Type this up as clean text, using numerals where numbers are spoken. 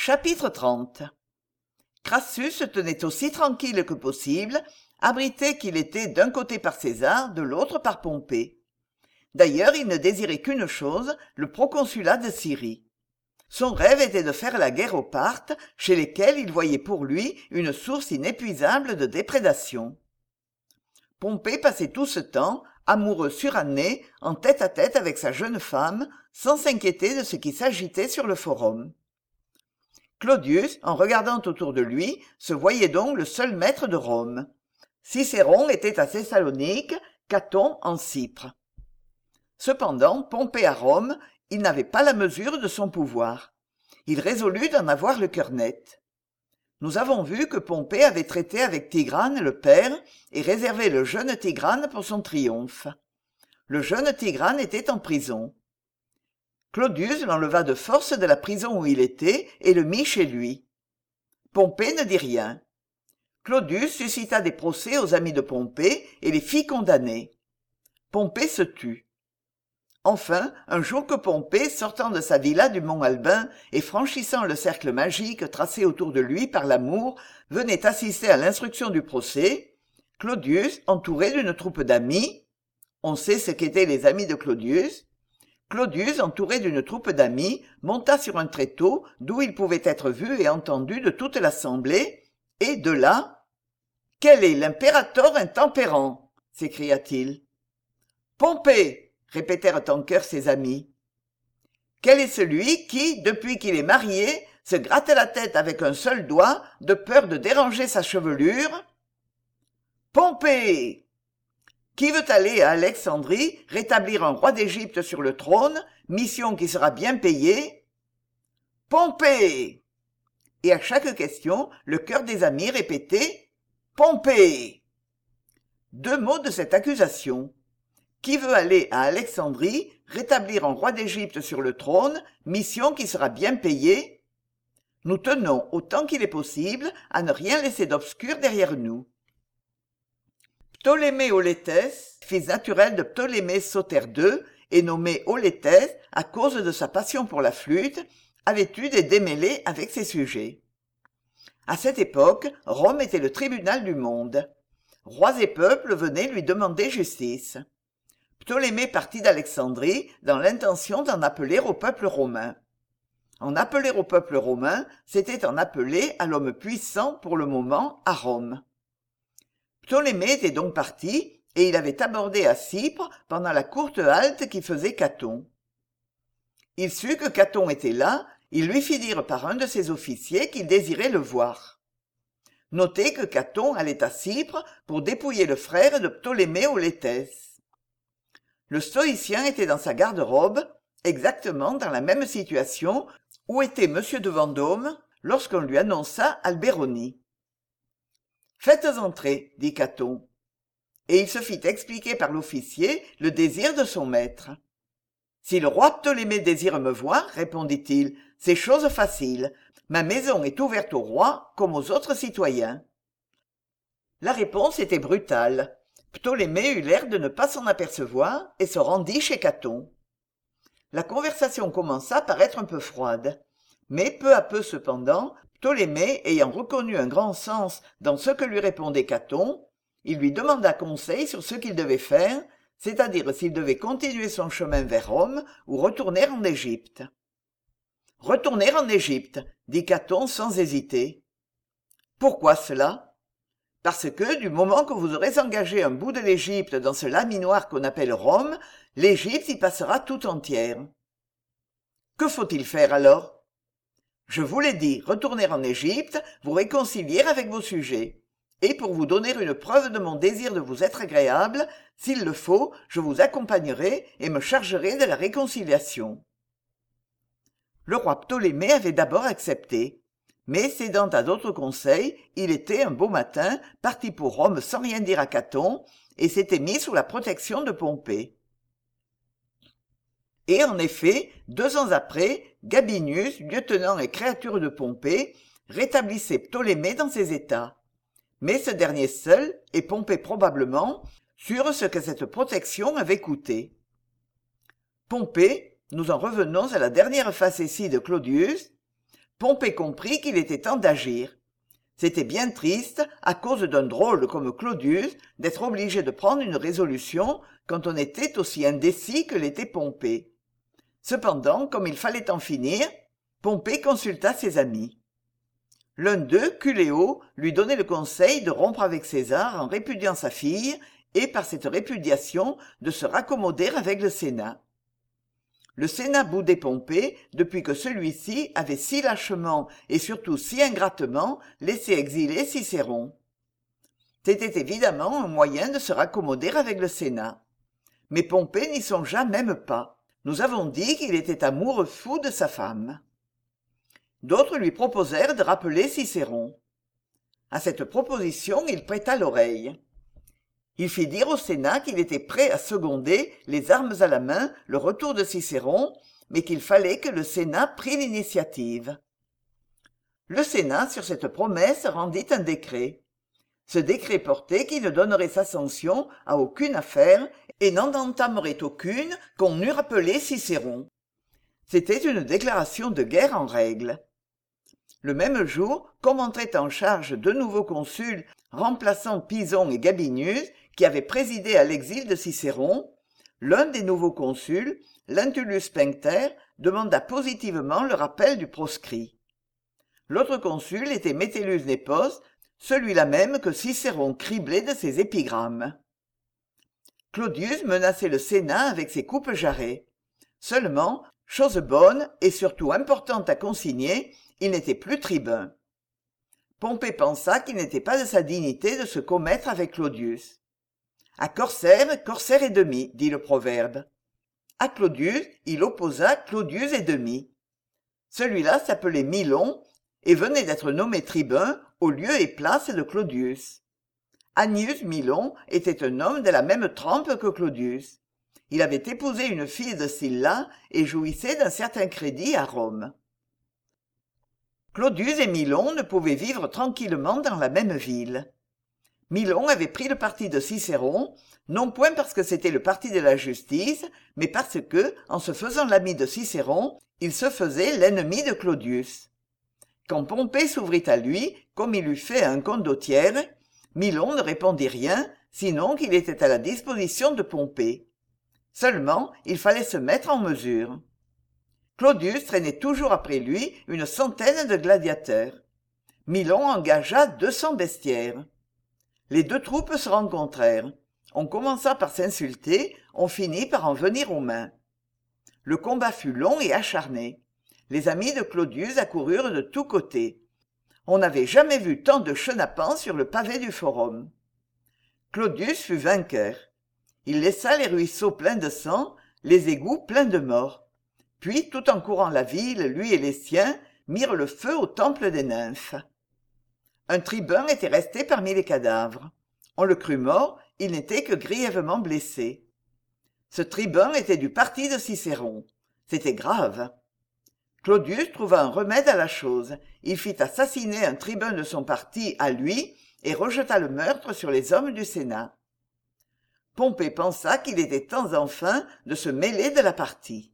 Chapitre 30. Crassus se tenait aussi tranquille que possible, abrité qu'il était d'un côté par César, de l'autre par Pompée. D'ailleurs, il ne désirait qu'une chose, le proconsulat de Syrie. Son rêve était de faire la guerre aux Parthes, chez lesquels il voyait pour lui une source inépuisable de déprédation. Pompée passait tout ce temps, amoureux suranné, en tête-à-tête avec sa jeune femme, sans s'inquiéter de ce qui s'agitait sur le forum. Claudius, en regardant autour de lui, se voyait donc le seul maître de Rome. Cicéron était à Thessalonique, Caton en Cypre. Cependant, Pompée à Rome, il n'avait pas la mesure de son pouvoir. Il résolut d'en avoir le cœur net. Nous avons vu que Pompée avait traité avec Tigrane le père et réservé le jeune Tigrane pour son triomphe. Le jeune Tigrane était en prison. Claudius l'enleva de force de la prison où il était et le mit chez lui. Pompée ne dit rien. Claudius suscita des procès aux amis de Pompée et les fit condamner. Pompée se tut. Enfin, un jour que Pompée, sortant de sa villa du mont Albin et franchissant le cercle magique tracé autour de lui par l'amour, venait assister à l'instruction du procès, Claudius, entouré d'une troupe d'amis, on sait ce qu'étaient les amis de Claudius, entouré d'une troupe d'amis, monta sur un tréteau d'où il pouvait être vu et entendu de toute l'assemblée, et de là, « Quel est l'impérator intempérant » s'écria-t-il. « Pompée » répétèrent en chœur ses amis. « Quel est celui qui, depuis qu'il est marié, se gratte la tête avec un seul doigt, de peur de déranger sa chevelure ?»« Pompée !» Qui veut aller à Alexandrie rétablir un roi d'Égypte sur le trône, mission qui sera bien payée? Pompée! Et à chaque question, le chœur des amis répétait Pompée! Deux mots de cette accusation. Qui veut aller à Alexandrie rétablir un roi d'Égypte sur le trône, mission qui sera bien payée? Nous tenons, autant qu'il est possible, à ne rien laisser d'obscur derrière nous. Ptolémée Aulétès, fils naturel de Ptolémée Soter II et nommé Aulétès à cause de sa passion pour la flûte, avait eu des démêlés avec ses sujets. À cette époque, Rome était le tribunal du monde. Rois et peuples venaient lui demander justice. Ptolémée partit d'Alexandrie dans l'intention d'en appeler au peuple romain. En appeler au peuple romain, c'était en appeler à l'homme puissant pour le moment à Rome. Ptolémée était donc parti, et il avait abordé à Cypre pendant la courte halte qui faisait Caton. Il sut que Caton était là, il lui fit dire par un de ses officiers qu'il désirait le voir. Notez que Caton allait à Cypre pour dépouiller le frère de Ptolémée Aulétès. Le stoïcien était dans sa garde-robe, exactement dans la même situation où était M. de Vendôme lorsqu'on lui annonça Albéroni. « Faites entrer, dit Caton. Et il se fit expliquer par l'officier le désir de son maître. « Si le roi Ptolémée désire me voir, répondit-il, c'est chose facile. Ma maison est ouverte au roi comme aux autres citoyens. » La réponse était brutale. Ptolémée eut l'air de ne pas s'en apercevoir et se rendit chez Caton. La conversation commença par être un peu froide. Mais peu à peu cependant, Ptolémée ayant reconnu un grand sens dans ce que lui répondait Caton, il lui demanda conseil sur ce qu'il devait faire, c'est-à-dire s'il devait continuer son chemin vers Rome ou retourner en Égypte. « Retourner en Égypte, » dit Caton sans hésiter. « Pourquoi cela ? Parce que, du moment que vous aurez engagé un bout de l'Égypte dans ce laminoir qu'on appelle Rome, l'Égypte y passera tout entière. Que faut-il faire alors ? Je vous l'ai dit, retourner en Égypte, vous réconcilier avec vos sujets. Et pour vous donner une preuve de mon désir de vous être agréable, s'il le faut, je vous accompagnerai et me chargerai de la réconciliation. » Le roi Ptolémée avait d'abord accepté. Mais cédant à d'autres conseils, il était, un beau matin, parti pour Rome sans rien dire à Caton, et s'était mis sous la protection de Pompée. Et en effet, 2 ans après, Gabinius, lieutenant et créature de Pompée, rétablissait Ptolémée dans ses états. Mais ce dernier seul, et Pompée probablement, surent ce que cette protection avait coûté. Pompée, nous en revenons à la dernière facétie de Claudius, Pompée comprit qu'il était temps d'agir. C'était bien triste, à cause d'un drôle comme Claudius, d'être obligé de prendre une résolution quand on était aussi indécis que l'était Pompée. Cependant, comme il fallait en finir, Pompée consulta ses amis. L'un d'eux, Culéo, lui donnait le conseil de rompre avec César en répudiant sa fille et, par cette répudiation, de se raccommoder avec le Sénat. Le Sénat boudait Pompée depuis que celui-ci avait si lâchement et surtout si ingratement laissé exiler Cicéron. C'était évidemment un moyen de se raccommoder avec le Sénat. Mais Pompée n'y songea même pas. Nous avons dit qu'il était amoureux fou de sa femme. D'autres lui proposèrent de rappeler Cicéron. À cette proposition, il prêta l'oreille. Il fit dire au Sénat qu'il était prêt à seconder, les armes à la main, le retour de Cicéron, mais qu'il fallait que le Sénat prît l'initiative. Le Sénat, sur cette promesse, rendit un décret. Ce décret portait qu'il ne donnerait sa sanction à aucune affaire et n'en entamerait aucune qu'on n'eût rappelé Cicéron. C'était une déclaration de guerre en règle. Le même jour, comme entraient en charge deux nouveaux consuls remplaçant Pison et Gabinius, qui avaient présidé à l'exil de Cicéron, l'un des nouveaux consuls, Lentulus Sphincter, demanda positivement le rappel du proscrit. L'autre consul était Metellus Népos, celui-là même que Cicéron criblait de ses épigrammes. Claudius menaçait le Sénat avec ses coupes-jarrets. Seulement, chose bonne et surtout importante à consigner, il n'était plus tribun. Pompée pensa qu'il n'était pas de sa dignité de se commettre avec Claudius. À Corsaire, Corsaire et demi, dit le proverbe. À Claudius, il opposa Claudius et demi. Celui-là s'appelait Milon et venait d'être nommé tribun au lieu et place de Claudius. Annius Milon était un homme de la même trempe que Claudius. Il avait épousé une fille de Sylla et jouissait d'un certain crédit à Rome. Claudius et Milon ne pouvaient vivre tranquillement dans la même ville. Milon avait pris le parti de Cicéron, non point parce que c'était le parti de la justice, mais parce que, en se faisant l'ami de Cicéron, il se faisait l'ennemi de Claudius. Quand Pompée s'ouvrit à lui, comme il eût fait à un condottiere, Milon ne répondit rien, sinon qu'il était à la disposition de Pompée. Seulement, il fallait se mettre en mesure. Claudius traînait toujours après lui une centaine de gladiateurs. Milon engagea 200 bestiaires. Les deux troupes se rencontrèrent. On commença par s'insulter, on finit par en venir aux mains. Le combat fut long et acharné. Les amis de Claudius accoururent de tous côtés. On n'avait jamais vu tant de chenapans sur le pavé du forum. Claudius fut vainqueur. Il laissa les ruisseaux pleins de sang, les égouts pleins de morts. Puis, tout en courant la ville, lui et les siens mirent le feu au temple des nymphes. Un tribun était resté parmi les cadavres. On le crut mort, il n'était que grièvement blessé. Ce tribun était du parti de Cicéron. C'était grave. Claudius trouva un remède à la chose. Il fit assassiner un tribun de son parti à lui et rejeta le meurtre sur les hommes du Sénat. Pompée pensa qu'il était temps enfin de se mêler de la partie.